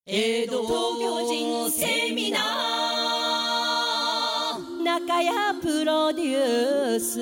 江戸東京人セミナー中谷プロデュース。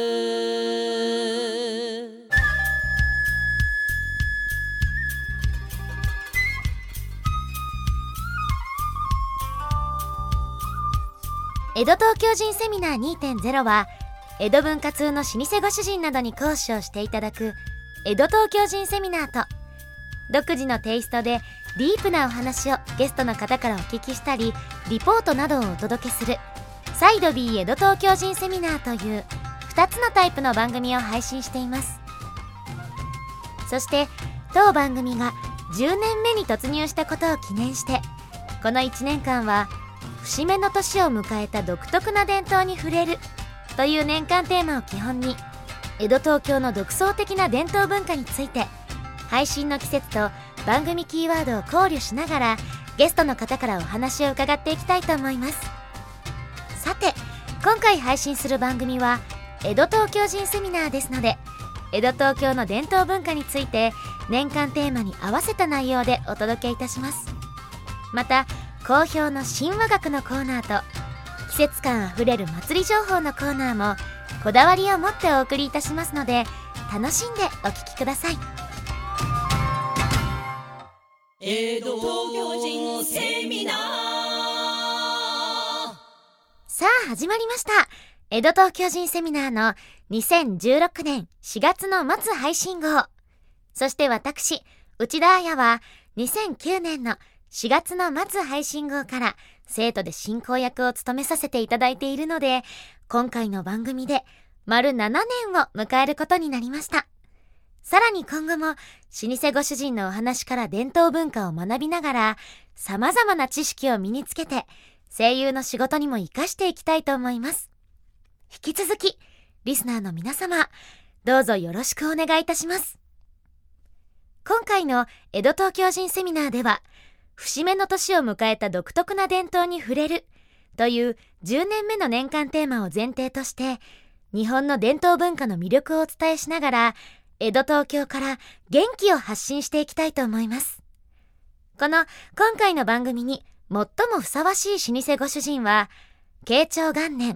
江戸東京人セミナー 2.0 は江戸文化通の老舗ご主人などに講師をしていただく江戸東京人セミナーと、独自のテイストでディープなお話をゲストの方からお聞きしたりリポートなどをお届けするサイド B 江戸東京人セミナーという2つのタイプの番組を配信しています。そして当番組が10年目に突入したことを記念して、この1年間は節目の年を迎えた独特な伝統に触れるという年間テーマを基本に、江戸東京の独創的な伝統文化について配信の季節と番組キーワードを考慮しながらゲストの方からお話を伺っていきたいと思います。さて、今回配信する番組は江戸東京人セミナーですので、江戸東京の伝統文化について年間テーマに合わせた内容でお届けいたします。また好評の神話学のコーナーと季節感あふれる祭り情報のコーナーもこだわりを持ってお送りいたしますので、楽しんでお聞きください。 江戸東京人セミナー。 さあ始まりました、江戸東京人セミナーの2016年4月の末配信号。そして私内田彩は2009年の4月の末配信号から生徒で進行役を務めさせていただいているので、今回の番組で丸7年を迎えることになりました。さらに今後も老舗ご主人のお話から伝統文化を学びながら様々な知識を身につけて声優の仕事にも活かしていきたいと思います。引き続きリスナーの皆様、どうぞよろしくお願いいたします。今回の江戸東京人セミナーでは、節目の年を迎えた独特な伝統に触れるという10年目の年間テーマを前提として、日本の伝統文化の魅力をお伝えしながら江戸東京から元気を発信していきたいと思います。この今回の番組に最もふさわしい老舗ご主人は、慶長元年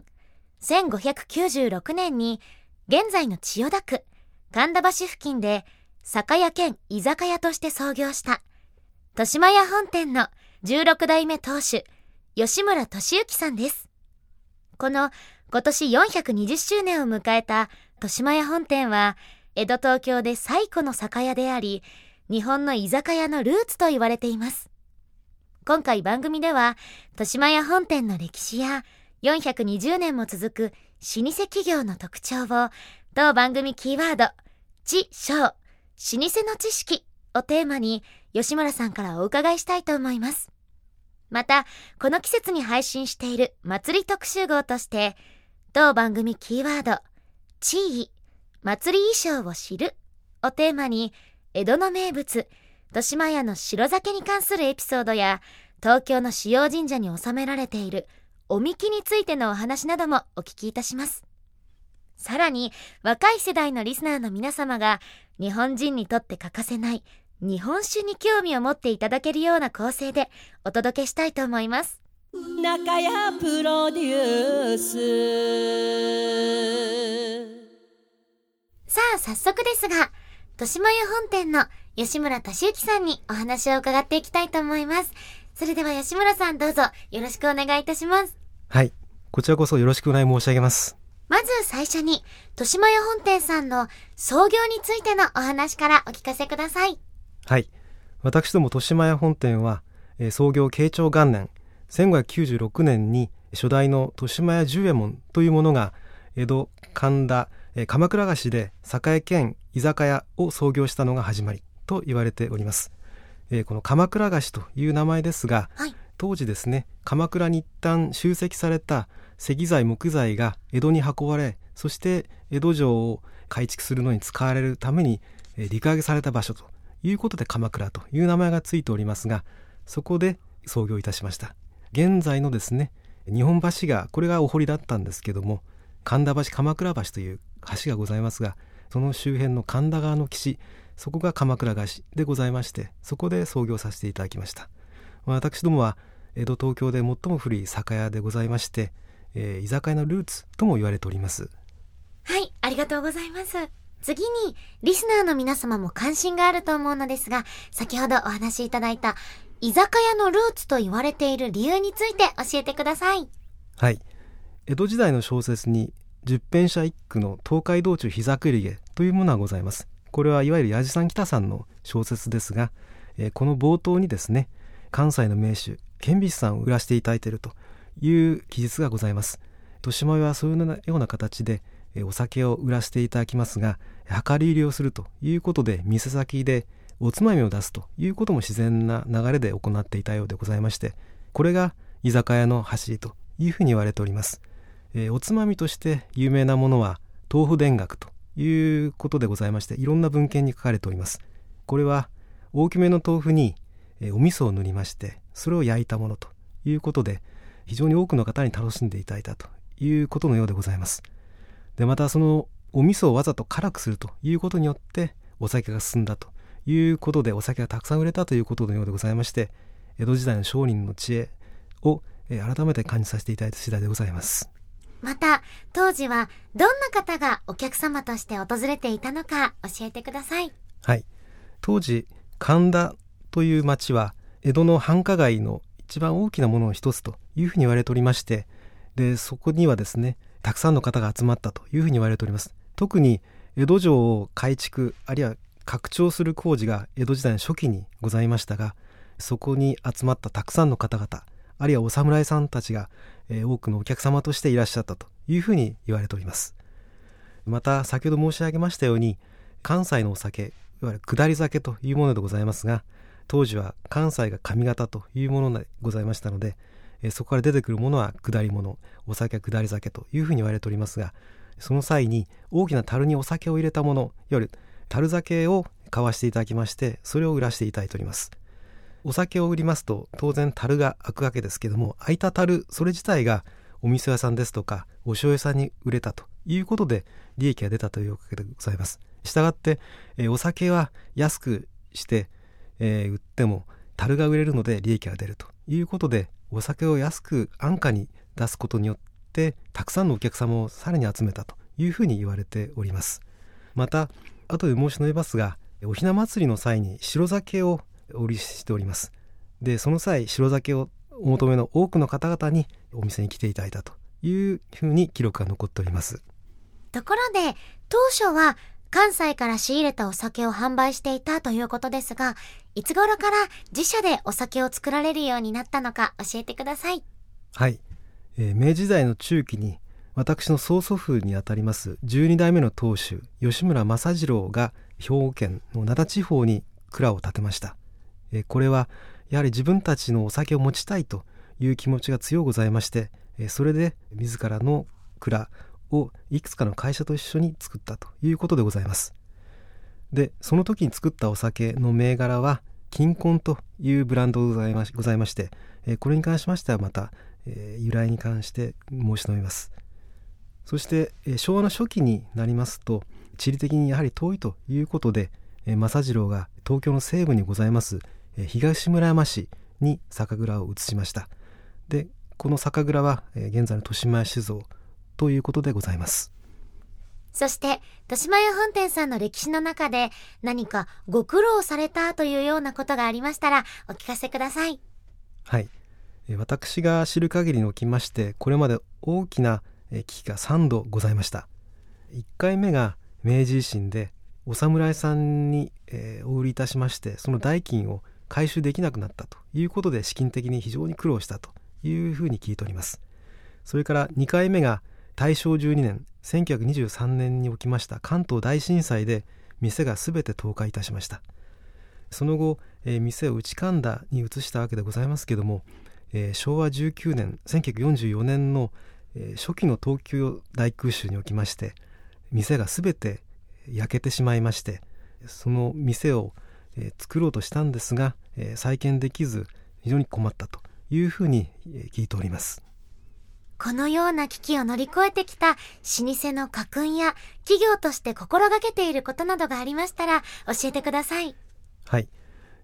1596年に現在の千代田区神田橋付近で酒屋兼居酒屋として創業した豊島屋本店の16代目当主吉村俊之さんです。この今年420周年を迎えた豊島屋本店は、江戸東京で最古の酒屋であり、日本の居酒屋のルーツと言われています。今回番組では豊島屋本店の歴史や420年も続く老舗企業の特徴を当番組キーワード知小老舗の知識をテーマに吉村さんからお伺いしたいと思います。またこの季節に配信している祭り特集号として、当番組キーワード地位祭り衣装を知るをテーマに、江戸の名物豊島屋の白酒に関するエピソードや東京の主要神社に収められているおみきについてのお話などもお聞きいたします。さらに若い世代のリスナーの皆様が日本人にとって欠かせない日本酒に興味を持っていただけるような構成でお届けしたいと思います。 中谷プロデュース。 さあ早速ですが、豊島屋本店の吉村俊之さんにお話を伺っていきたいと思います。それでは吉村さん、どうぞよろしくお願いいたします。 はい、こちらこそよろしくお願い申し上げます。 まず最初に豊島屋本店さんの創業についてのお話からお聞かせください。 はい、私ども豊島屋本店は創業慶長元年1596年に初代の豊島屋十右衛門というものが江戸神田鎌倉菓子で酒屋兼居酒屋を創業したのが始まりと言われております。この鎌倉菓子という名前ですが、 はい、 当時ですね、鎌倉に一旦集積された石材木材が江戸に運ばれ、そして江戸城を改築するのに使われるために陸揚げされた場所ということで鎌倉という名前がついておりますが、そこで創業いたしました。現在のですね、日本橋がこれがお堀だったんですけども、神田橋鎌倉橋という橋がございますが、その周辺の神田川の岸、そこが鎌倉橋でございまして、そこで創業させていただきました。 私どもは江戸東京で最も古い酒屋でございまして、居酒屋のルーツとも言われております。 はい、ありがとうございます。次にリスナーの皆様も関心があると思うのですが、先ほどお話しいただいた居酒屋のルーツと言われている理由について教えてください。 はい、江戸時代の小説に十編者一句の東海道中膝栗毛というものがございます。これはいわゆる矢地さん北さんの小説ですが、この冒頭にですね、関西の名手顕微さんを売らせていただいているという記述がございます。豊島はそういうような形でお酒を売らせていただきますが、量り売りをするということで店先でおつまみを出すということも自然な流れで行っていたようでございまして、これが居酒屋の走りというふうに言われております。おつまみとして有名なものは豆腐田楽ということでございまして、いろんな文献に書かれております。これは大きめの豆腐にお味噌を塗りまして、それを焼いたものということで、非常に多くの方に楽しんでいただいたということのようでございます。でまたそのお味噌をわざと辛くするということによってお酒が進んだということで、お酒がたくさん売れたということのようでございまして、江戸時代の商人の知恵を改めて感じさせていただいた次第でございます。 また当時はどんな方がお客様として訪れていたのか教えてください。 はい、当時神田という町は江戸の繁華街の一番大きなものの一つというふうに言われておりまして、でそこにはですね、たくさんの方が集まったというふうに言われております。特に江戸城を改築あるいは拡張する工事が江戸時代の初期にございましたが、そこに集まったたくさんの方々、あるいはお侍さんたちが、多くのお客様としていらっしゃったというふうに言われております。また先ほど申し上げましたように、関西のお酒、いわゆる下り酒というものでございますが、当時は関西が上方というものでございましたので、そこから出てくるものは下り物、お酒は下り酒というふうに言われておりますが、その際に大きな樽にお酒を入れたもの、いわゆる樽酒を買わしていただきまして、それを売らせていただいております。お酒を売りますと当然樽が開くわけですけども、開いた樽それ自体がお味噌屋さんですとかお醤油屋さんに売れたということで利益が出たというわけでございます。したがって、お酒は安くして、売っても樽が売れるので利益が出るということで、お酒を安く安価に出すことによってたくさんのお客様をさらに集めたというふうに言われております。また後で申し述べますが、おひな祭りの際に白酒をお売りしております。でその際白酒をお求めの多くの方々にお店に来ていただいたというふうに記録が残っております。 ところで当初は関西から仕入れたお酒を販売していたということですが、いつ頃から自社でお酒を作られるようになったのか教えてください。 はい、明治時代の中期に私の曽祖父にあたります12代目の当主吉村正次郎が兵庫県の灘地方に蔵を建てました。これはやはり自分たちのお酒を持ちたいという気持ちが強うございまして、それで自らの蔵をいくつかの会社と一緒に作ったということでございます。でその時に作ったお酒の銘柄は金婚というブランドでございまして、これに関しましてはまた、由来に関して申し述べます。そして、昭和の初期になりますと地理的にやはり遠いということで、正次郎が東京の西部にございます東村山市に酒蔵を移しました。でこの酒蔵は現在の豊島屋酒造ということでございます。 そして豊島屋本店さんの歴史の中で何かご苦労されたというようなことがありましたらお聞かせください。 はい、私が知る限りにおきましてこれまで大きな危機が3度ございました。1回目が明治維新でお侍さんに、お売りいたしまして、その代金を回収できなくなったということで資金的に非常に苦労したというふうに聞いております。それから2回目が大正12年1923年に起きました関東大震災で店がすべて倒壊いたしました。その後、店を内神田に移したわけでございますけれども、昭和19年1944年の、初期の東京大空襲におきまして店がすべて焼けてしまいまして、その店を、作ろうとしたんですが、再建できず非常に困ったというふうに、聞いております。 このような危機を乗り越えてきた老舗の家訓や企業として心がけていることなどがありましたら教えてください。 はい、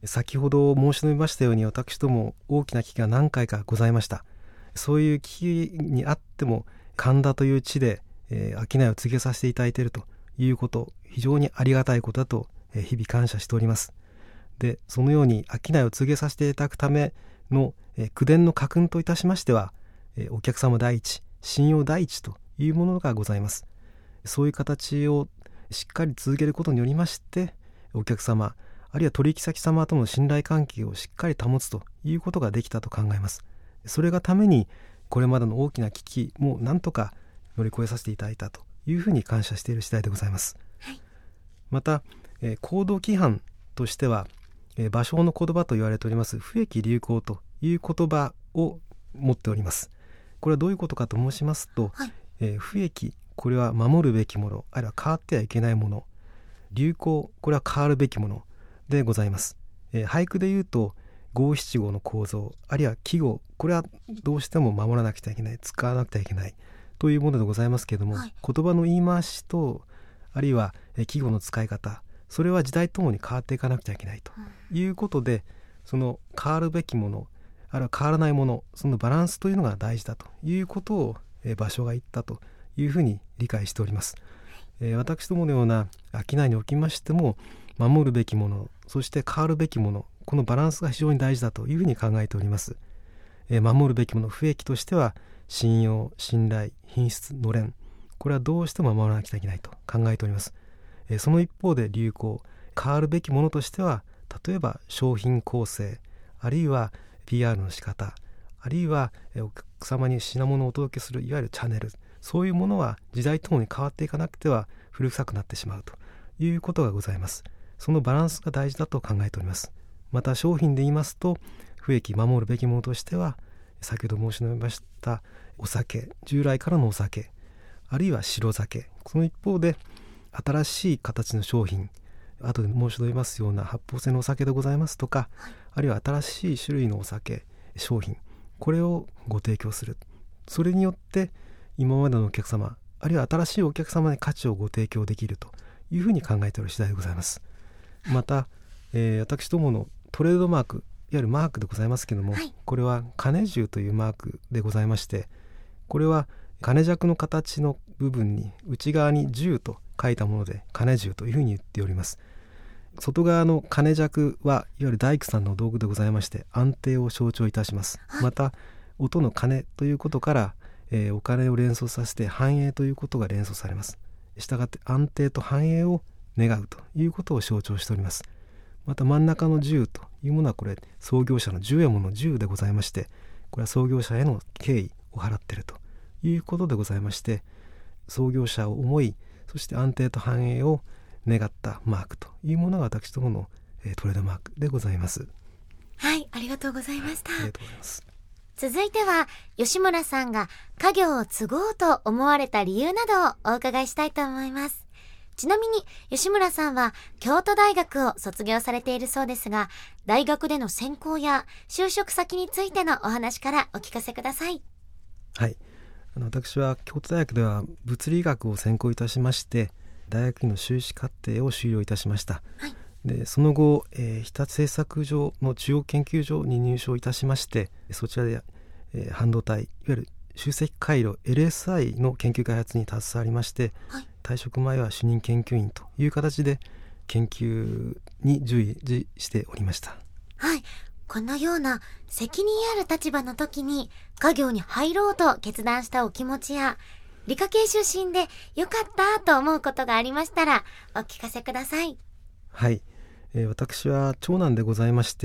先ほど申し述べましたように、私ども大きな危機が何回かございました。そういう危機にあっても神田という地で、商いを続けさせていただいているということ、非常にありがたいことだと、日々感謝しております。で、そのように商いを続けさせていただくための、口伝の家訓といたしましては、お客様第一、信用第一というものがございます。そういう形をしっかり続けることによりまして、お客様あるいは取引先様との信頼関係をしっかり保つということができたと考えます。それがためにこれまでの大きな危機もなんとか乗り越えさせていただいたというふうに感謝している次第でございます。 はい、 また、行動規範としては、芭蕉の言葉と言われております不易流行という言葉を持っております。これはどういうことかと申しますと、 はい、 不易、これは守るべきもの、あるいは変わってはいけないもの、流行、これは変わるべきものでございます。俳句でいうと五七五の構造、あるいは季語、これはどうしても守らなくてはいけない、使わなくてはいけないというものでございますけれども、 はい、 言葉の言い回しとあるいは季語の使い方、それは時代ともに変わっていかなくてはいけないということで、その変わるべきもの、あるいは変わらないもの、そのバランスというのが大事だということを芭蕉が言ったというふうに理解しております。私どものような商いにおきましても、守るべきもの、そして変わるべきもの、このバランスが非常に大事だというふうに考えております。守るべきもの、不易としては信用、信頼、品質、のれん、これはどうしても守らなきゃいけないと考えております。その一方で流行、変わるべきものとしては、例えば商品構成、あるいは PR の仕方、あるいはお客様に品物をお届けするいわゆるチャンネル、そういうものは時代とともに変わっていかなくては古臭くなってしまうということがございます。そのバランスが大事だと考えております。また商品で言いますと、不易、守るべきものとしては、先ほど申し述べましたお酒、従来からのお酒、あるいは白酒、その一方で新しい形の商品、後で申し述べますような発泡性のお酒でございますとか、あるいは新しい種類のお酒、商品、これをご提供する。それによって今までのお客様、あるいは新しいお客様に価値をご提供できるというふうに考えている次第でございます。また、私どものトレードマーク、いわゆるマークでございますけれども、はい、これは金十というマークでございまして、これは金尺の形の部分に内側に十と書いたもので金十というふうに言っております。外側の金尺はいわゆる大工さんの道具でございまして、安定を象徴いたします。はい、また音の金ということから、お金を連想させて繁栄ということが連想されます。したがって安定と繁栄を願うということを象徴しております。また真ん中の十というものは、これ創業者の十右衛門の十でございまして、これは創業者への敬意を払っているということでございまして、創業者を思い、そして安定と繁栄を願ったマークというものが私どもの、トレードマークでございます。 はい、ありがとうございました。 ありがとうございます。 続いては吉村さんが家業を継ごうと思われた理由などをお伺いしたいと思います。ちなみに吉村さんは京都大学を卒業されているそうですが、大学での専攻や就職先についてのお話からお聞かせください。 はい、私は京都大学では物理学を専攻いたしまして、大学院の修士課程を修了いたしました。 はい、 でその後、日立製作所の中央研究所に入所いたしまして、そちらで、半導体、いわゆる集積回路 LSI の研究開発に携わりまして、はい、退職前は主任研究員という形で研究に従事しておりました。 はい、このような責任ある立場の時に家業に入ろうと決断したお気持ちや、理科系出身でよかったと思うことがありましたらお聞かせください。 はい、私は長男でございまして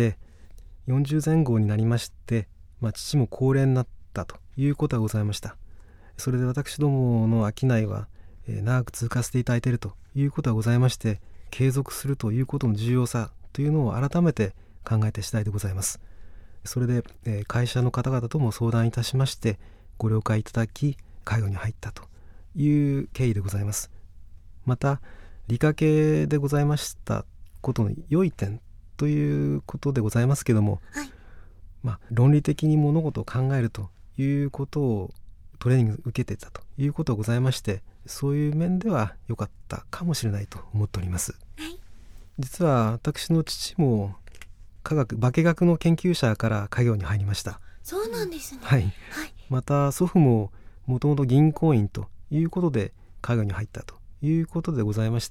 、40前後になりまして、父も高齢になったということがございました。それで私どもの商いは、長く続かせていただいているということがございまして、継続するということの重要さというのを改めて考えて次第でございます。それで、会社の方々とも相談いたしましてご了解いただき、介護に入ったという経緯でございます。また理科系でございましたことの良い点ということでございますけども、 はい、 論理的に物事を考えるということをトレーニング受けてたということがございまして、そういう面では良かったかもしれないと思っております。 はい、 実は私の父も化学の研究者から家業に入りました。 そうなんですね。 はい、また祖父ももともと銀行員ということで家業に入ったということでございまして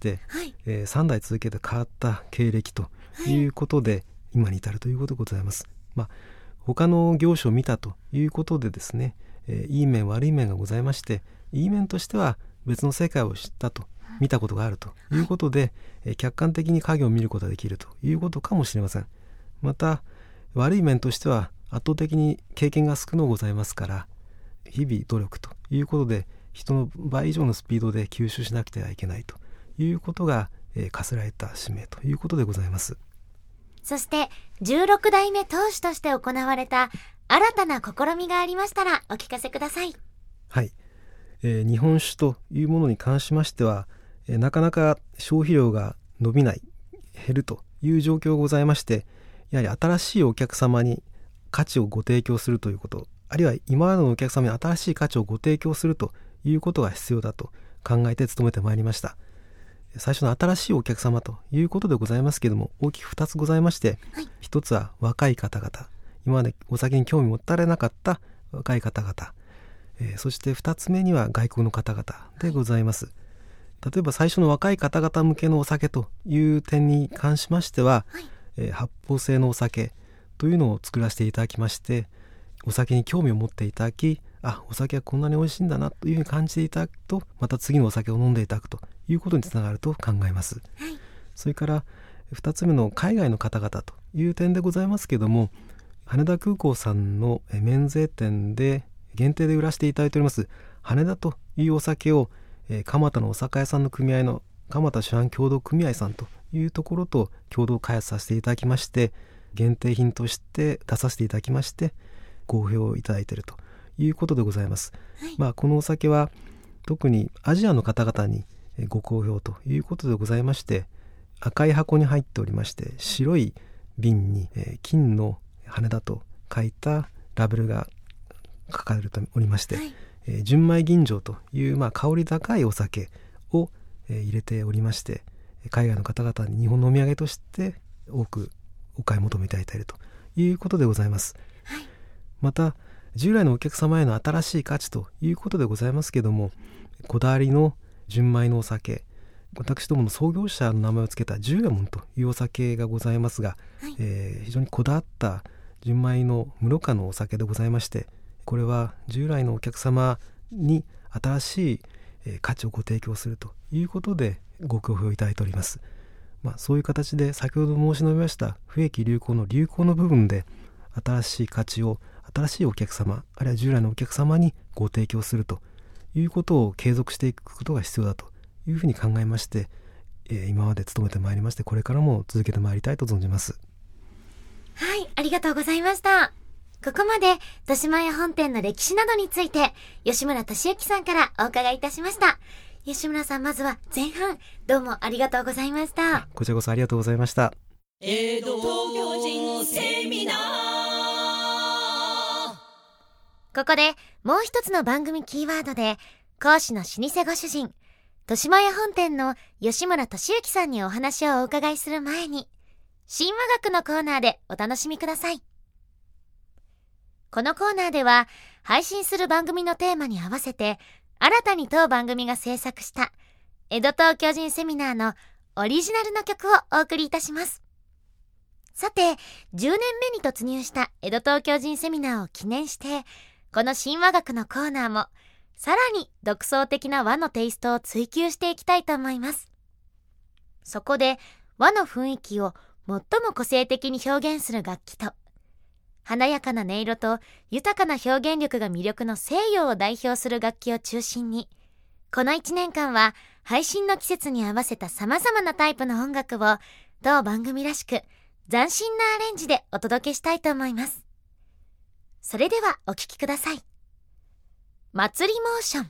、3代続けて変わった経歴ということで、今に至るということでございます。他の業種を見たということでですね、いい面悪い面がございまして、いい面としては別の世界を知ったと、見たことがあるということで、客観的に家業を見ることができるということかもしれません。また悪い面としては圧倒的に経験が少のございますから、日々努力ということで人の倍以上のスピードで吸収しなくてはいけないということが、課せられた使命ということでございます。 そして16代目当主として行われた新たな試みがありましたらお聞かせください。 はい、日本酒というものに関しましては、なかなか消費量が伸びない、減るという状況がございまして、やはり新しいお客様に価値をご提供するということ、あるいは今までのお客様に新しい価値をご提供するということが必要だと考えて努めてまいりました。最初の新しいお客様ということでございますけれども、大きく2つございまして、1つは若い方々、今までお酒に興味持たれなかった若い方々、そして2つ目には外国の方々でございます。例えば最初の若い方々向けのお酒という点に関しましては、発泡性のお酒というのを作らせていただきまして、お酒に興味を持っていただき、お酒はこんなに美味しいんだなというふうに感じていただくと、また次のお酒を飲んでいただくということにつながると考えます。それから2つ目の海外の方々という点でございますけども、羽田空港さんの免税店で限定で売らせていただいております羽田というお酒を、蒲田のお酒屋さんの組合の蒲田酒販協同組合さんというところと共同開発させていただきまして、限定品として出させていただきまして好評いただいているということでございます。このお酒は特にアジアの方々にご好評ということでございまして、赤い箱に入っておりまして、白い瓶に金の羽田と書いたラベルが書かれておりまして、純米吟醸という、香り高いお酒を入れておりまして、海外の方々に日本のお土産として多くお買い求めいただいているということでございます。また従来のお客様への新しい価値ということでございますけども、こだわりの純米のお酒、私どもの創業者の名前を付けた十右衛門というお酒がございますが、非常にこだわった純米の無濾過のお酒でございまして、これは従来のお客様に新しい価値をご提供するということでご好評いただいております。そういう形で先ほど申し述べました不益流行の流行の部分で新しい価値を新しいお客様、あるいは従来のお客様にご提供するということを継続していくことが必要だというふうに考えまして、今まで努めてまいりまして、これからも続けてまいりたいと存じます。 はい、ありがとうございました。ここまで豊島屋本店の歴史などについて吉村俊之さんからお伺いいたしました。吉村さん、まずは前半どうもありがとうございました。 こちらこそありがとうございました。 江戸東京人セミナー。 ここでもう一つの番組キーワードで、講師の老舗ご主人豊島屋本店の吉村俊之さんにお話をお伺いする前に、神話学のコーナーでお楽しみください。このコーナーでは配信する番組のテーマに合わせて新たに当番組が制作した江戸東京人セミナーのオリジナルの曲をお送りいたします。さて、10年目に突入した江戸東京人セミナーを記念して、この神話学のコーナーもさらに独創的な和のテイストを追求していきたいと思います。そこで和の雰囲気を最も個性的に表現する楽器と、華やかな音色と豊かな表現力が魅力の西洋を代表する楽器を中心に、この1年間は配信の季節に合わせた様々なタイプの音楽を当番組らしく斬新なアレンジでお届けしたいと思います。それではお聴きください。祭りモーション。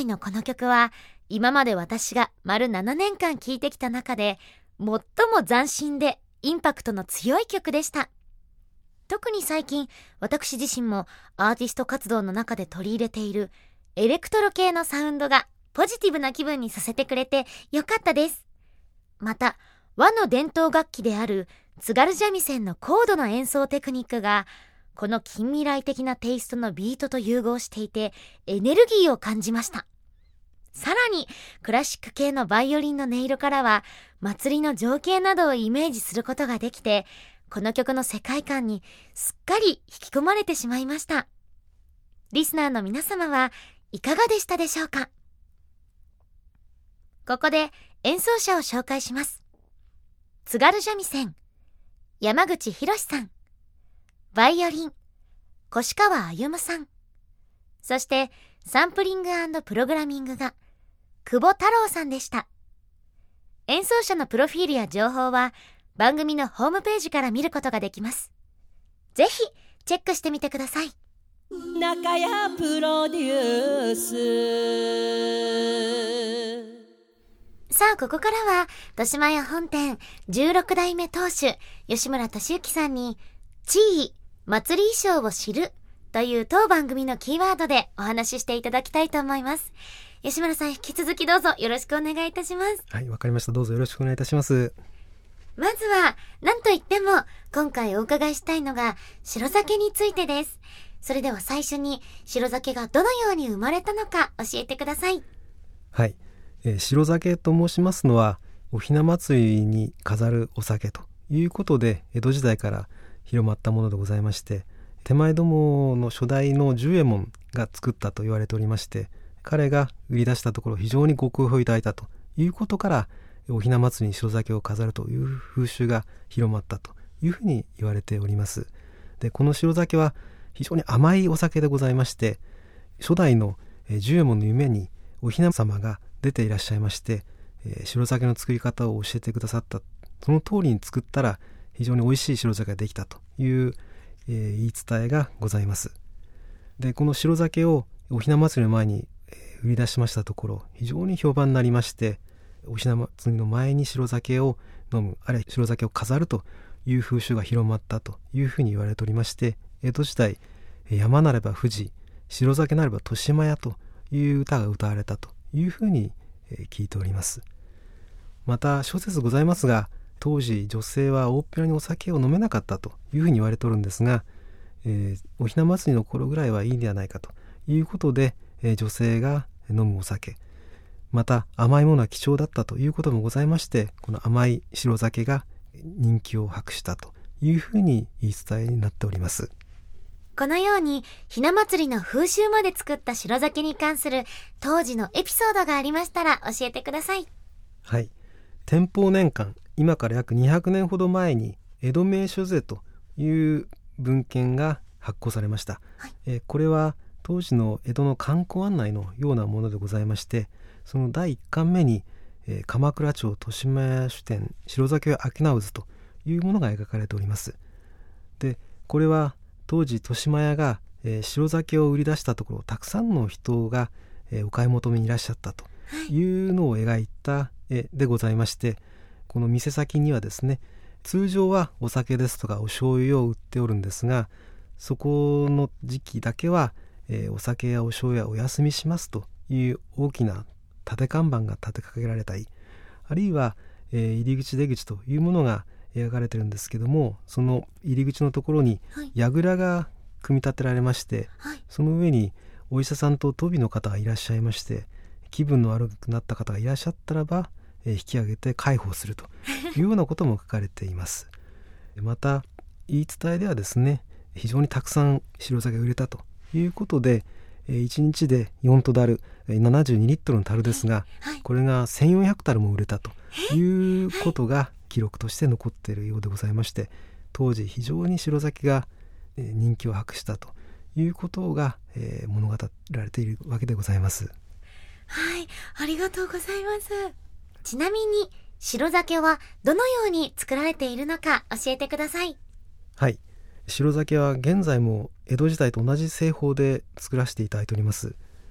回のこの曲は今まで私が丸7年間聴いてきた中で最も斬新でインパクトの強い曲でした。特に最近私自身もアーティスト活動の中で取り入れているエレクトロ系のサウンドがポジティブな気分にさせてくれてよかったです。また和の伝統楽器である津軽三味線の高度な演奏テクニックがこの近未来的なテイストのビートと融合していてエネルギーを感じました。さらにクラシック系のバイオリンの音色からは祭りの情景などをイメージすることができて、この曲の世界観にすっかり引き込まれてしまいました。リスナーの皆様はいかがでしたでしょうか。ここで演奏者を紹介します。津軽三味線山口博さん、バイオリン越川歩さん、そしてサンプリング&プログラミングが久保太郎さんでした。演奏者のプロフィールや情報は番組のホームページから見ることができます。ぜひチェックしてみてください。 中谷プロデュース。 さあ、ここからは豊島屋本店16代目当主吉村俊之さんに地位祭り衣装を知るという当番組のキーワードでお話ししていただきたいと思います。吉村さん、引き続きどうぞよろしくお願いいたします。 はい、わかりました。どうぞよろしくお願いいたします。 まずは何といっても今回お伺いしたいのが白酒についてです。それでは最初に白酒がどのように生まれたのか教えてください。 はい、白酒と申しますのはおひな祭りに飾るお酒ということで江戸時代から広まったものでございまして、手前どもの初代の十右衛門が作ったと言われておりまして、彼が売り出したところ非常にご好評いただいたということからおひな祭りに白酒を飾るという風習が広まったというふうに言われております。で、この白酒は非常に甘いお酒でございまして、初代の十右衛門の夢におひな様が出ていらっしゃいまして、白酒の作り方を教えてくださった。その通りに作ったら非常に美味しい白酒ができたという言い伝えがございます。で、この白酒をおひな祭りの前に売り出しましたところ非常に評判になりまして、おひな祭りの前に白酒を飲む、あるいは白酒を飾るという風習が広まったというふうに言われておりまして、江戸時代山なれば富士、白酒なれば豊島屋という歌が歌われたというふうに聞いております。また諸説ございますが、当時女性は大っぴらにお酒を飲めなかったというふうに言われておるんですが、おひな祭りの頃ぐらいはいいんではないかということで、女性が飲むお酒、また甘いものは貴重だったということもございまして、この甘い白酒が人気を博したというふうに言い伝えになっております。 このようにひな祭りの風習まで作った白酒に関する当時のエピソードがありましたら教えてください。 はい、天保年間、今から約200年ほど前に江戸名所図という文献が発行されました。はい、これは当時の江戸の観光案内のようなものでございまして、その第1巻目に、鎌倉町豊島屋主店白酒を商う図というものが描かれております。で、これは当時豊島屋が、白酒を売り出したところたくさんの人が、お買い求めにいらっしゃったというのを描いた絵でございまして、この店先にはですね、通常はお酒ですとかお醤油を売っておるんですが、そこの時期だけはお酒やお醤油はお休みしますという大きな立て看板が立てかけられたり、あるいは、入り口出口というものが描かれてるんですけども、その入り口のところに櫓が組み立てられまして、はい、その上にお医者さんと鳶の方がいらっしゃいまして、気分の悪くなった方がいらっしゃったらば、引き上げて介抱するというようなことも書かれていますまた言い伝えではですね、非常にたくさん白酒が売れたということで、1日で4トダル72リットルの樽ですが、これが1400タルも売れたということが記録として残っているようでございまして、当時非常に白酒が人気を博したということが物語られているわけでございます。 はい、ありがとうございます。ちなみに白酒はどのように作られているのか教えてください。 はい、白酒は現在も江戸時代と同じ製法で作らせていただいております。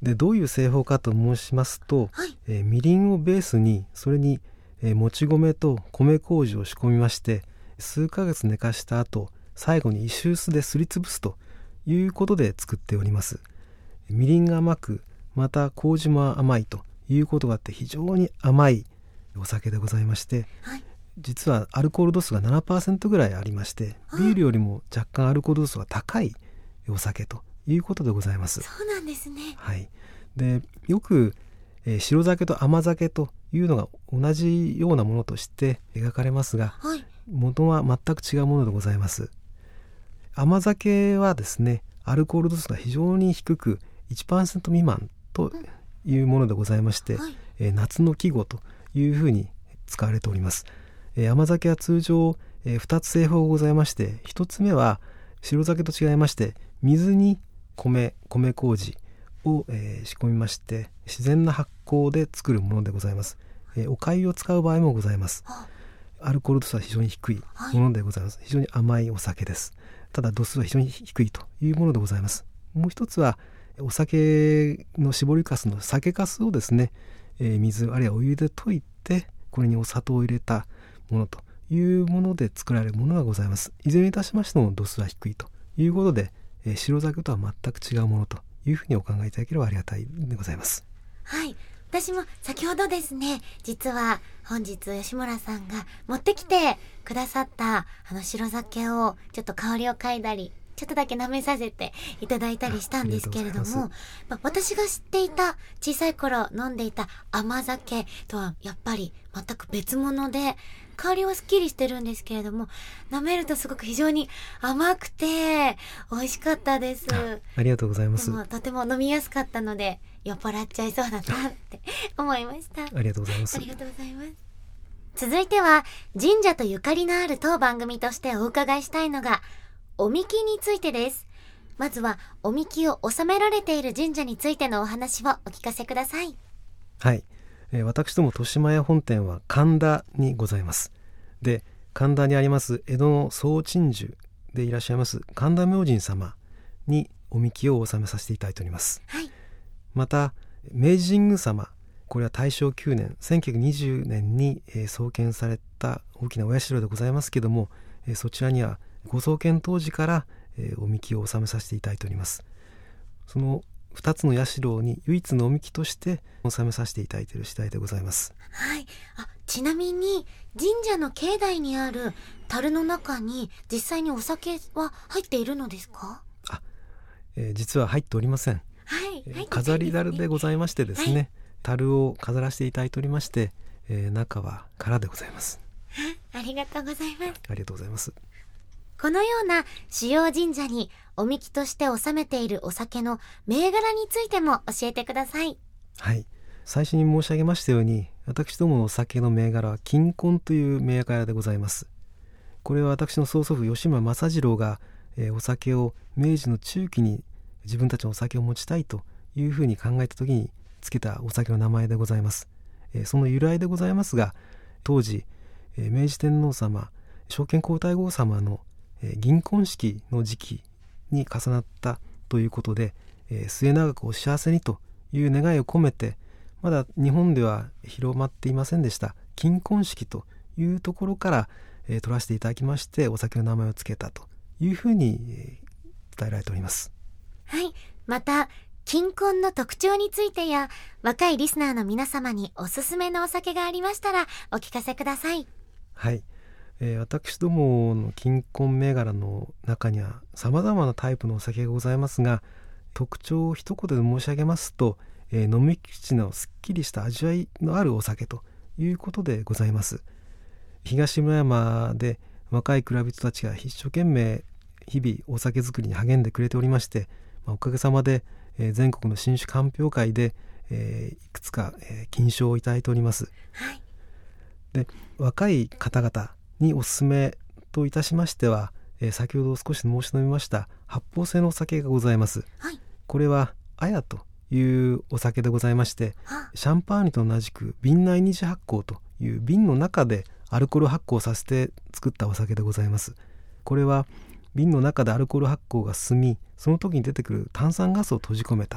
でどういう製法かと申しますと、 はい。 みりんをベースにそれに、もち米と米麹を仕込みまして、数ヶ月寝かした後、最後に石臼ですりつぶすということで作っております。みりんが甘く、また麹も甘いということがあって、非常に甘いお酒でございまして、 はい。 実はアルコール度数が 7% ぐらいありまして、ビールよりも若干アルコール度数が高いお酒ということでございます。 そうなんですね。 はい、でよく、白酒と甘酒というのが同じようなものとして描かれますが、 はい。 元は全く違うものでございます。甘酒はですね、アルコール度数が非常に低く 1% 未満というものでございまして、 はい。 夏の季語というふうに使われております。甘酒は通常、2つ製法がございまして、1つ目は白酒と違いまして水に米麹を、仕込みまして自然な発酵で作るものでございます。お粥を使う場合もございます。アルコール度数は非常に低いものでございます。非常に甘いお酒です。ただ度数は非常に低いというものでございます。もう一つはお酒の搾りかすの酒かすをですね、水あるいはお湯で溶いてこれにお砂糖を入れたものというもので作られるものがございます。いずれにいたしましても度数は低いということで、白酒とは全く違うものというふうにお考えいただければありがたいでございます。 はい。私も先ほどですね、実は本日吉村さんが持ってきてくださった白酒をちょっと香りを嗅いだり、ちょっとだけ舐めさせていただいたりしたんですけれども、私が知っていた小さい頃飲んでいた甘酒とはやっぱり全く別物で、香りはすっきりしてるんですけれども、舐めるとすごく非常に甘くて美味しかったです。 ありがとうございます。 でもとても飲みやすかったので酔っ払っちゃいそうだなって思いました。 ありがとうございます。 ありがとうございます。続いては神社とゆかりのある当番組としてお伺いしたいのがおみきについてです。まずはおみきを納められている神社についてのお話をお聞かせください。 はい、私ども豊島屋本店は神田にございます。で、神田にあります江戸の総鎮守でいらっしゃいます神田明神様におみきを納めさせていただいております。 はい。 また明治神宮様、これは大正9年1920年に、創建された大きなお社でございますけども、そちらにはご創建当時から、おみきを納めさせていただいております。その2つの社に唯一のおみきとして納めさせていただいている次第でございます。 はい。ちなみに神社の境内にある樽の中に実際にお酒は入っているのですか？ 実は入っておりません。 はい。 飾り樽でございましてですね、 はい、 樽を飾らせていただいておりまして、中は空でございます。 ありがとうございます。 ありがとうございます。 このような主要神社におみきとして納めているお酒の銘柄についても教えてください。 はい、最初に申し上げましたように、私どものお酒の銘柄は金婚という銘柄でございます。これは私の曽祖父吉村正次郎が、お酒を明治の中期に自分たちのお酒を持ちたいというふうに考えた時につけたお酒の名前でございます。その由来でございますが、当時、明治天皇様昭憲皇太后様の、銀婚式の時期に重なったということで、末永くお幸せにという願いを込めて、まだ日本では広まっていませんでした金婚式というところから、取らせていただきまして、お酒の名前をつけたというふうに、伝えられております。 はい。また金婚の特徴についてや若いリスナーの皆様におすすめのお酒がありましたらお聞かせください。 はい、私どもの金婚銘柄の中には様々なタイプのお酒がございますが、特徴を一言で申し上げますと、飲み口のすっきりした味わいのあるお酒ということでございます。東村山で若い蔵人たちが一生懸命日々お酒作りに励んでくれておりまして、おかげさまで、全国の新酒鑑評会で、いくつか、金賞をいただいております。 はい。 で、若い方々におすすめといたしましては、先ほど少し申し述べました発泡性のお酒がございます。 はい。 これはあやというお酒でございまして、シャンパーニュと同じく瓶内二次発酵という瓶の中でアルコール発酵させて作ったお酒でございます。これは瓶の中でアルコール発酵が進み、その時に出てくる炭酸ガスを閉じ込めた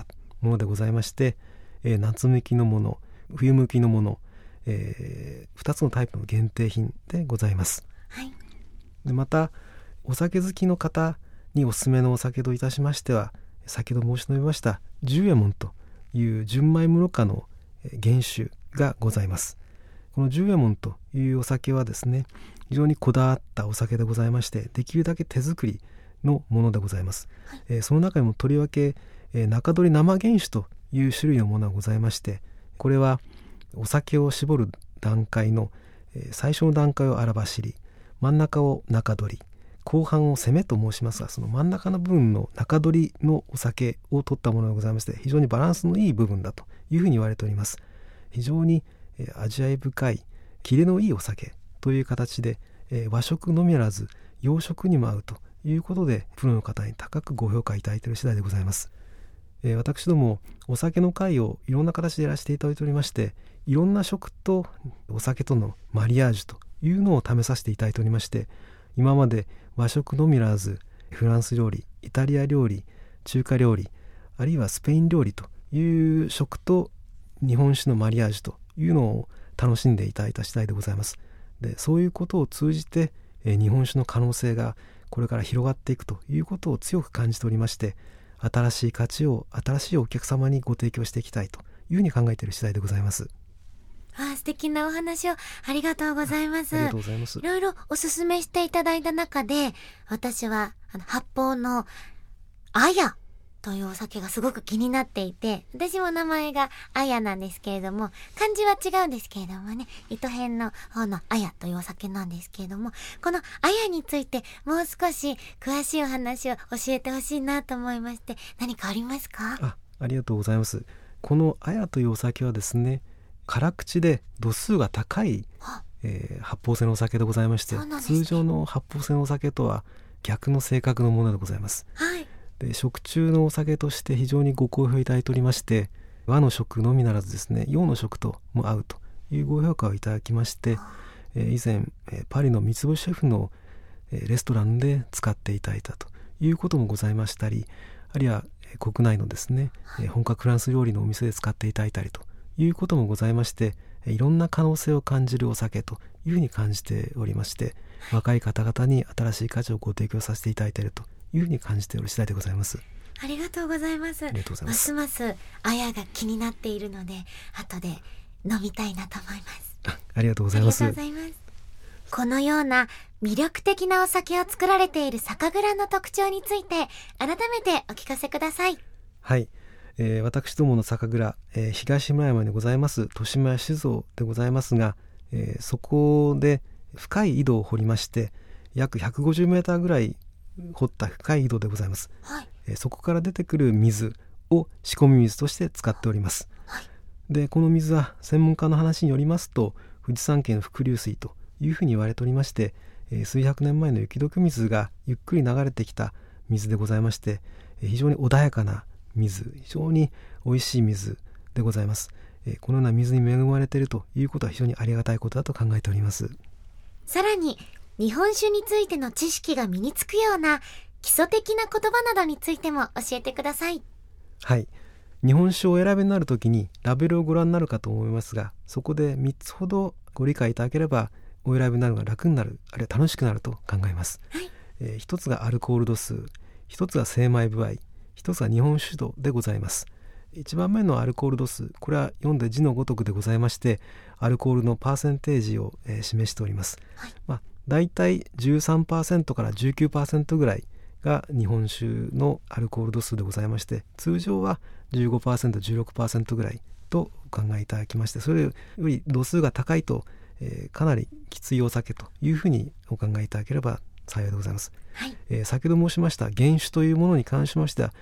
ものでございまして、夏向きのもの、冬向きのもの、2つのタイプの限定品でございます。 はい、 でまたお酒好きの方におすすめのお酒といたしましては、先ほど申し述べました十右衛門という純米室賀の原酒がございます。この十右衛門というお酒はですね、非常にこだわったお酒でございまして、できるだけ手作りのものでございます。はい、その中にもとりわけ中取り生原酒という種類のものがございまして、これはお酒を絞る段階の最初の段階を荒走り、真ん中を中取り、後半を攻めと申しますが、その真ん中の部分の中取りのお酒を取ったものがございまして、非常にバランスのいい部分だというふうに言われております。非常に味わい深いキレのいいお酒という形で、和食のみならず洋食にも合うということで、プロの方に高くご評価いただいている次第でございます。私どもお酒の会をいろんな形でやらせていただいておりまして、いろんな食とお酒とのマリアージュというのを試させていただいておりまして、今まで和食のみならずフランス料理、イタリア料理、中華料理、あるいはスペイン料理という食と日本酒のマリアージュというのを楽しんでいただいた次第でございます。でそういうことを通じて日本酒の可能性がこれから広がっていくということを強く感じておりまして、新しい価値を新しいお客様にご提供していきたいというふうに考えている次第でございます。 素敵なお話をありがとうございます。 ありがとうございます。 いろいろおすすめしていただいた中で、私は発泡のあやというお酒がすごく気になっていて、私も名前があやなんですけれども、漢字は違うんですけれどもね、糸編の方のあやというお酒なんですけれども、このあやについてもう少し詳しいお話を教えてほしいなと思いまして、何かありますか？ ありがとうございます。このあやというお酒はですね、辛口で度数が高い、発泡性のお酒でございまして、通常の発泡性のお酒とは逆の性格のものでございます。 はい、 で食中のお酒として非常にご好評いただいておりまして、和の食のみならずですね、洋の食とも合うというご評価をいただきまして、以前パリの三つ星シェフのレストランで使っていただいたということもございましたり、あるいは国内のですね、本格フランス料理のお店で使っていただいたりということもございまして、いろんな可能性を感じるお酒というふうに感じておりまして、若い方々に新しい価値をご提供させていただいているというふうに感じておる次第でございます。 ありがとうございます。 ありがとうございます。 ますますあやが気になっているので、後で飲みたいなと思います。 ありがとうございます。 ありがとうございます。このような魅力的なお酒を作られている酒蔵の特徴について改めてお聞かせください。 はい、私どもの酒蔵、東村山にございます豊島屋酒造でございますが、そこで深い井戸を掘りまして、約150メーターぐらい掘った深い井戸でございます。 はい、 そこから出てくる水を仕込み水として使っております。 はい、 でこの水は専門家の話によりますと、富士山系の伏流水というふうに言われておりまして、数百年前の雪解け水がゆっくり流れてきた水でございまして、非常に穏やかな水、非常に美味しい水でございます。このような水に恵まれているということは非常にありがたいことだと考えております。 さらに日本酒についての知識が身につくような基礎的な言葉などについても教えてください。 はい、日本酒をお選びになるときにラベルをご覧になるかと思いますが、そこで3つほどご理解いただければお選びになるのが楽になる、あるいは楽しくなると考えます。 はい、 一つがアルコール度数、一つが精米部合、一つが日本酒度でございます。1番目のアルコール度数、これは読んで字のごとくでございまして、アルコールのパーセンテージを、示しております。はい、だいたい 13% から 19% ぐらいが日本酒のアルコール度数でございまして、通常は 15%、16% ぐらいとお考えいただきまして、それより度数が高いと、かなりきついお酒というふうにお考えいただければ幸いでございます。 はい、 先ほど申しました原酒というものに関しましては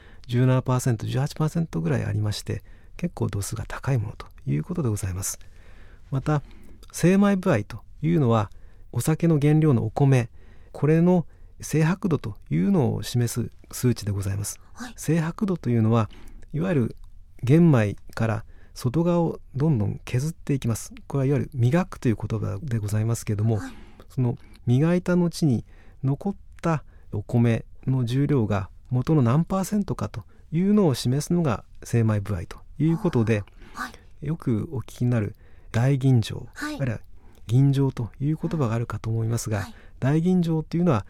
17%、18% ぐらいありまして、結構度数が高いものということでございます。また精米部合というのはお酒の原料のお米、これの精白度というのを示す数値でございます。 はい、 精白度というのはいわゆる玄米から外側をどんどん削っていきます。これはいわゆる磨くという言葉でございますけれども、 はい、 その磨いた後に残ったお米の重量が元の何%かというのを示すのが精米部合ということで、よくお聞きになる大吟醸、あるいは吟醸という言葉があるかと思いますが、大吟醸というのは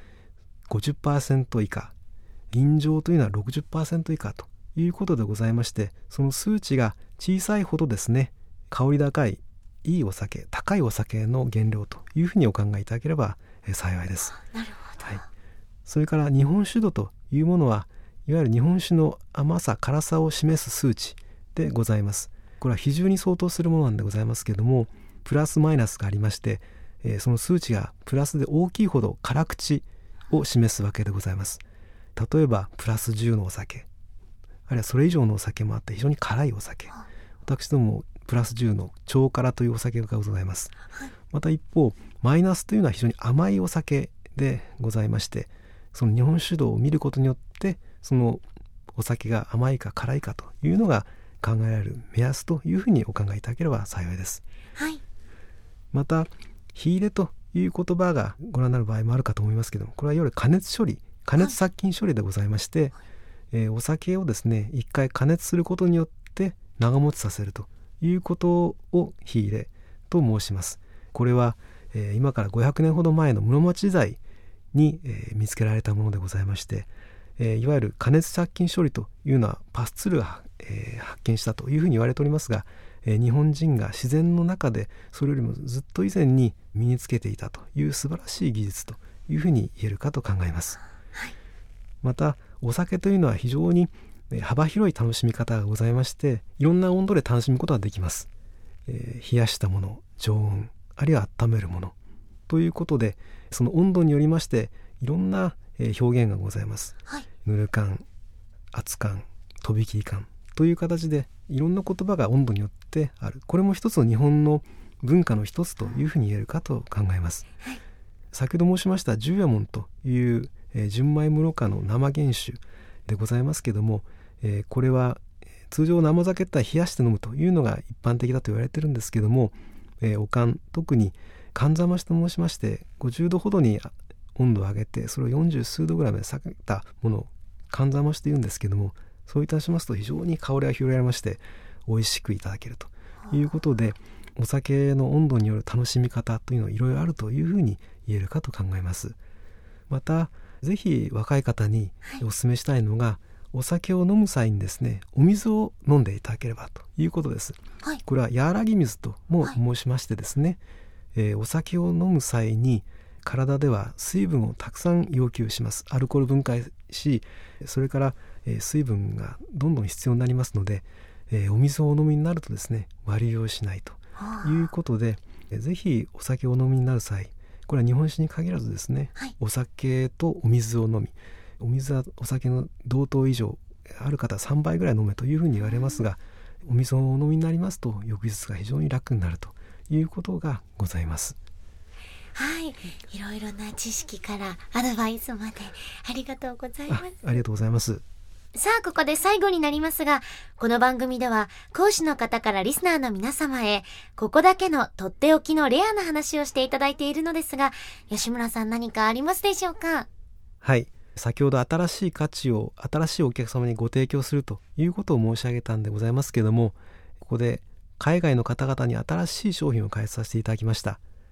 50% 以下、吟醸というのは 60% 以下ということでございまして、その数値が小さいほどですね、香り高いいいお酒、高いお酒の原料というふうにお考えいただければ幸いです。 なるほど。 それから日本酒度というものは、いわゆる日本酒の甘さ辛さを示す数値でございます。これは比重に相当するものなんでございますけれども、プラスマイナスがありまして、その数値がプラスで大きいほど辛口を示すわけでございます。例えばプラス10のお酒、あるいはそれ以上のお酒もあって非常に辛いお酒、私どもプラス10の超辛というお酒がございます。また一方マイナスというのは非常に甘いお酒でございまして、その日本酒度を見ることによってそのお酒が甘いか辛いかというのが考えられる目安というふうにお考えいただければ幸いです。また火入れという言葉がご覧になる場合もあるかと思いますけども、これはいわゆる加熱処理、加熱殺菌処理でございまして、お酒をですね一回加熱することによって長持ちさせるということを火入れと申します。これは、今から500年ほど前の室町時代に、見つけられたものでございまして、いわゆる加熱殺菌処理というのはパスツールが、発見したというふうに言われておりますが、日本人が自然の中でそれよりもずっと以前に身につけていたという素晴らしい技術というふうに言えるかと考えます。またお酒というのは非常に幅広い楽しみ方がございまして、いろんな温度で楽しむことができます。冷やしたもの、常温、あるいは温めるものということで、その温度によりましていろんな表現がございます。ぬる感、熱感、とびきり感という形でいろんな言葉が温度によってある。これも一つの日本の文化の一つというふうに言えるかと考えます。先ほど申しました十夜門という純米室賀の生原酒でございますけども、これは通常生酒って冷やして飲むというのが一般的だと言われてるんですけども、おかん、特に寒冷ましと申しまして50度ほどに温度を上げてそれを40数度ぐらいまで下げたものを寒冷ましというんですけども、そういたしますと非常に香りが広がりまして美味しくいただけるということで、お酒の温度による楽しみ方というのはいろいろあるというふうに言えるかと考えます。またぜひ若い方にお勧めしたいのが、お酒を飲む際にですねお水を飲んでいただければということです。これは和らぎ水とも申しましてですね、お酒を飲む際に体では水分をたくさん要求します。アルコール分解し、それから、水分がどんどん必要になりますので、お水をお飲みになるとですね割りをしないということで、ぜひお酒をお飲みになる際、これは日本酒に限らずですね、お酒とお水を飲み、お水はお酒の同等以上、ある方は3倍ぐらい飲めというふうに言われますが、お水をお飲みになりますと翌日が非常に楽になるということがございます。 いろいろな知識からアドバイスまでありがとうございます。 ありがとうございます。 さあ、ここで最後になりますが、この番組では講師の方からリスナーの皆様へここだけのとっておきのレアな話をしていただいているのですが、吉村さん何かありますでしょうか？ はい、先ほど新しい価値を新しいお客様にご提供するということを申し上げたんでございますけれども、ここで海外の方々に新しい商品を開発させていただきました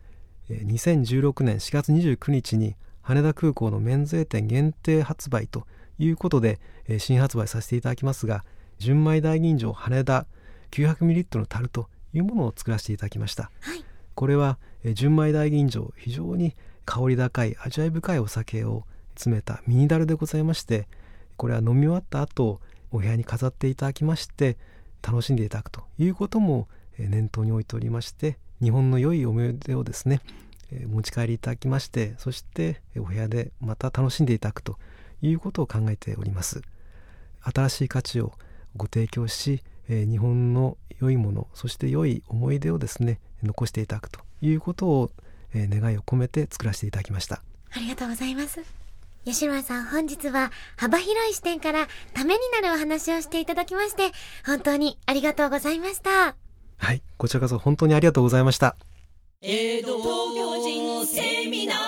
。2016年4月29日に羽田空港の免税店限定発売ということで新発売させていただきますが、純米大吟醸羽田 900ml の樽というものを作らせていただきました。これは純米大吟醸、非常に香り高い味わい深いお酒を詰めたミニ樽でございまして、これは飲み終わった後お部屋に飾っていただきまして楽しんでいただくということも念頭に置いておりまして、日本の良い思い出をですね持ち帰りいただきまして、そしてお部屋でまた楽しんでいただくということを考えております。新しい価値をご提供し、日本の良いもの、そして良い思い出をですね残していただくということを、願いを込めて作らせていただきました。 ありがとうございます。吉村さん、本日は幅広い視点からためになるお話をしていただきまして本当にありがとうございました。 はい、こちらこそ本当にありがとうございました。 江戸東京人セミナー。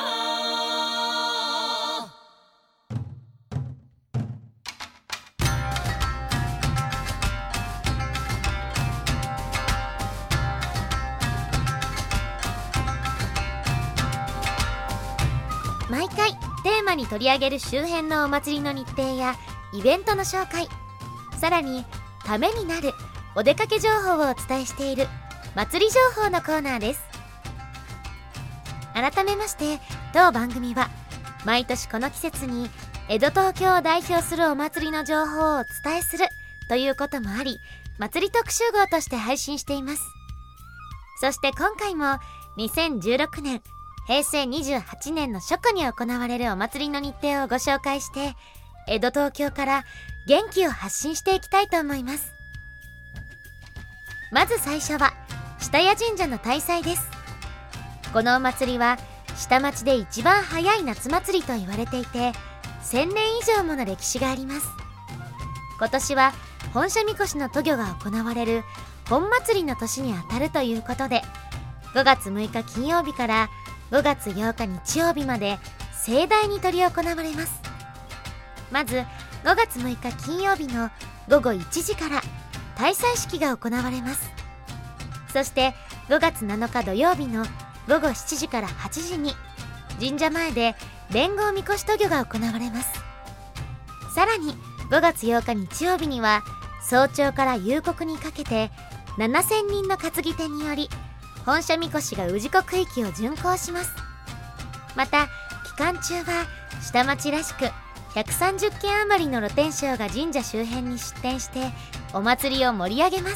毎回テーマに取り上げる周辺のお祭りの日程やイベントの紹介、さらにためになるお出かけ情報をお伝えしている祭り情報のコーナーです。改めまして当番組は毎年この季節に江戸東京を代表するお祭りの情報をお伝えするということもあり、祭り特集号として配信しています。そして今回も2016年平成28年の初夏に行われるお祭りの日程をご紹介して、江戸東京から元気を発信していきたいと思います。まず最初は下谷神社の大祭です。このお祭りは下町で一番早い夏祭りと言われていて、1000年以上もの歴史があります。今年は本社みこしの渡御が行われる本祭りの年にあたるということで、5月6日金曜日から5月8日日曜日まで盛大に執り行われます。まず5月6日金曜日の午後1時から大祭式が行われます。そして5月7日土曜日の午後7時から8時に神社前で連合みこし渡御が行われます。さらに5月8日日曜日には早朝から夕刻にかけて7000人の担ぎ手により本社みこしが氏子区域を巡行します。また期間中は下町らしく130軒余りの露天商が神社周辺に出店してお祭りを盛り上げます。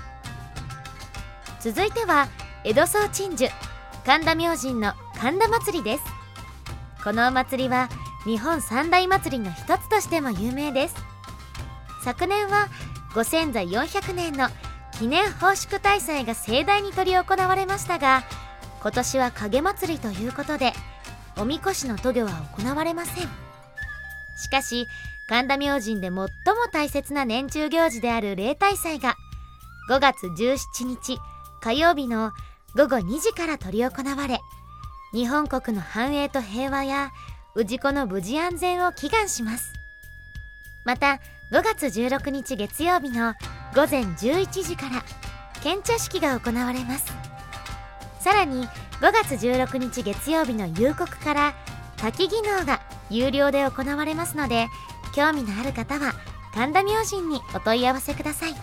続いては江戸総鎮守神田明神の神田祭りです。このお祭りは日本三大祭りの一つとしても有名です。昨年はご先祖400年の記念奉祝大祭が盛大に執り行われましたが、今年は影祭りということでおみこしの渡御は行われません。しかし神田明神で最も大切な年中行事である例大祭が5月17日火曜日の午後2時から執り行われ、日本国の繁栄と平和や氏子の無事安全を祈願します。また5月16日月曜日の午前11時から献茶式が行われます。さらに5月16日月曜日の夕刻から滝技能が有料で行われますので、興味のある方は神田明神にお問い合わせください。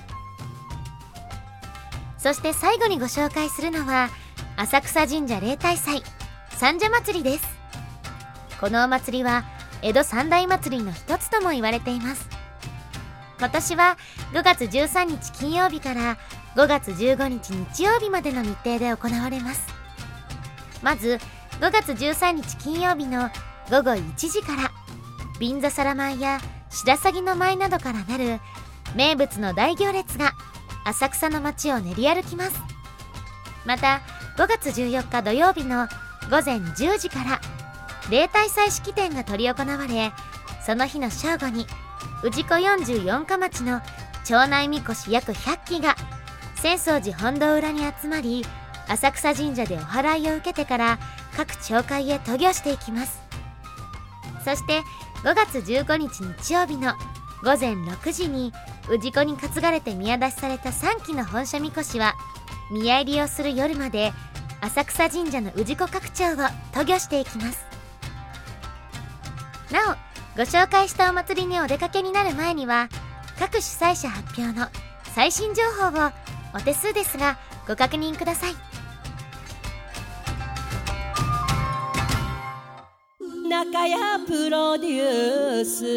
そして最後にご紹介するのは浅草神社例大祭三社祭りです。このお祭りは江戸三大祭りの一つとも言われています。今年は5月13日金曜日から5月15日日曜日までの日程で行われます。まず5月13日金曜日の午後1時から便座皿舞や白鷺の舞などからなる名物の大行列が浅草の街を練り歩きます。また5月14日土曜日の午前10時から例大祭式典が執り行われ、その日の正午に氏子44か町の町内みこし約100基が浅草寺本堂裏に集まり、浅草神社でお祓いを受けてから各町会へ渡御していきます。そして5月15日日曜日の午前6時に氏子に担がれて宮出しされた3基の本社みこしは宮入りをする夜まで浅草神社の氏子各町を渡御していきます。なおご紹介したお祭りにお出かけになる前には各主催者発表の最新情報をお手数ですがご確認ください。 中谷プロデュース。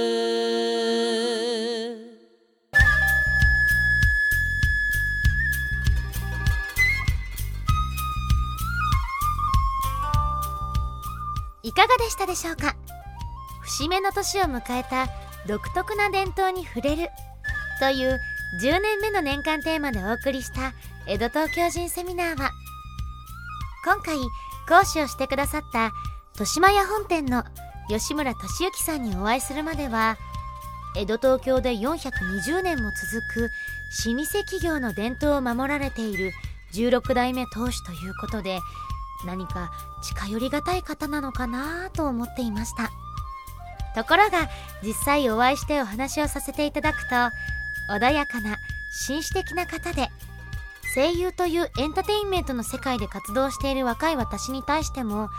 いかがでしたでしょうか。節目の年を迎えた独特な伝統に触れるという10年目の年間テーマでお送りした江戸東京人セミナーは、今回講師をしてくださった豊島屋本店の吉村俊之さんにお会いするまでは、江戸東京で420年も続く老舗企業の伝統を守られている16代目当主ということで、何か近寄りがたい方なのかなと思っていました。ところが実際お会いしてお話をさせていただくと、穏やかな紳士的な方で、声優というエンターテインメントの世界で活動している若い私に対しても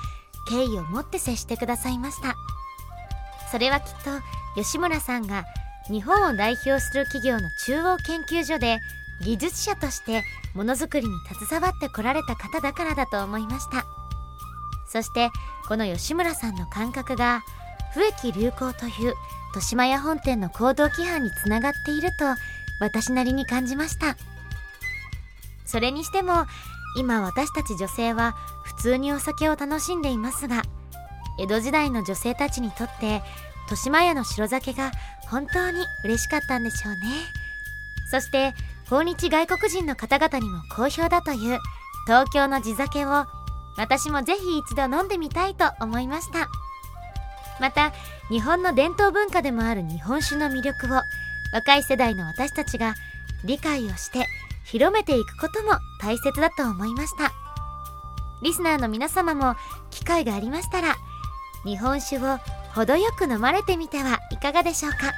敬意を持って接してくださいました。それはきっと吉村さんが日本を代表する企業の中央研究所で技術者としてものづくりに携わってこられた方だからだと思いました。そしてこの吉村さんの感覚が不易流行という豊島屋本店の行動規範につながっていると私なりに感じました。それにしても今私たち女性は普通にお酒を楽しんでいますが、江戸時代の女性たちにとって豊島屋の白酒が本当に嬉しかったんでしょうね。そして訪日外国人の方々にも好評だという東京の地酒を私もぜひ一度飲んでみたいと思いました。また日本の伝統文化でもある日本酒の魅力を若い世代の私たちが理解をして広めていくことも大切だと思いました。リスナーの皆様も機会がありましたら日本酒を程よく飲まれてみてはいかがでしょうか。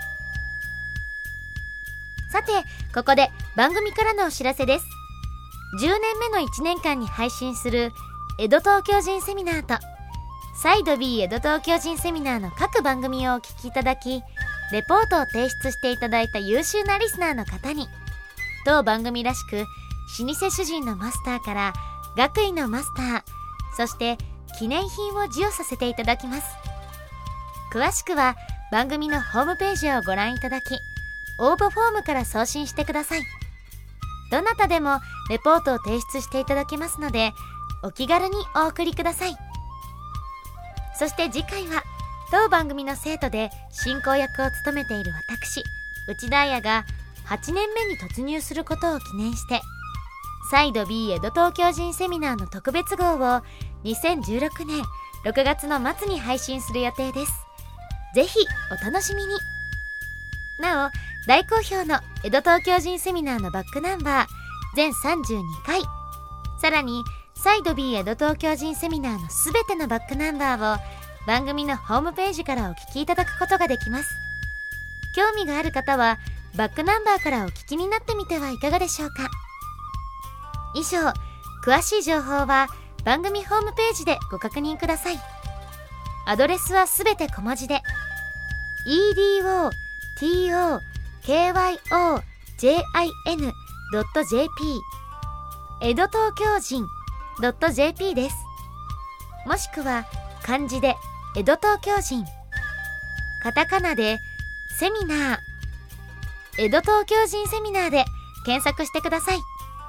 さてここで番組からのお知らせです。10年目の1年間に配信する江戸東京人セミナーとサイド B 江戸東京人セミナーの各番組をお聞きいただきレポートを提出していただいた優秀なリスナーの方に当番組らしく老舗主人のマスターから学位のマスターそして記念品を授与させていただきます。詳しくは番組のホームページをご覧いただき応募フォームから送信してください。どなたでもレポートを提出していただけますのでお気軽にお送りください。そして次回は当番組の生徒で進行役を務めている私内田彩が8年目に突入することを記念してサイド B 江戸東京人セミナーの特別号を2016年6月の末に配信する予定です。ぜひお楽しみに。なお大好評の江戸東京人セミナーのバックナンバー全32回さらにサイド B 江戸東京人セミナーのすべてのバックナンバーを番組のホームページからお聞きいただくことができます。興味がある方はバックナンバーからお聞きになってみてはいかがでしょうか。以上、詳しい情報は番組ホームページでご確認ください。アドレスはすべて小文字で edotokyoJIN.jp 江戸東京人 .jp です。もしくは漢字で江戸東京人、カタカナでセミナー、江戸東京人セミナーで検索してください。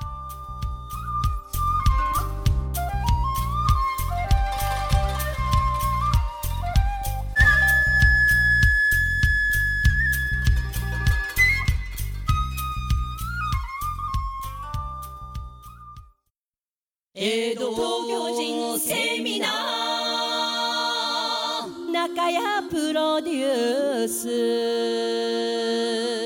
江戸東京人セミナー中谷プロデュース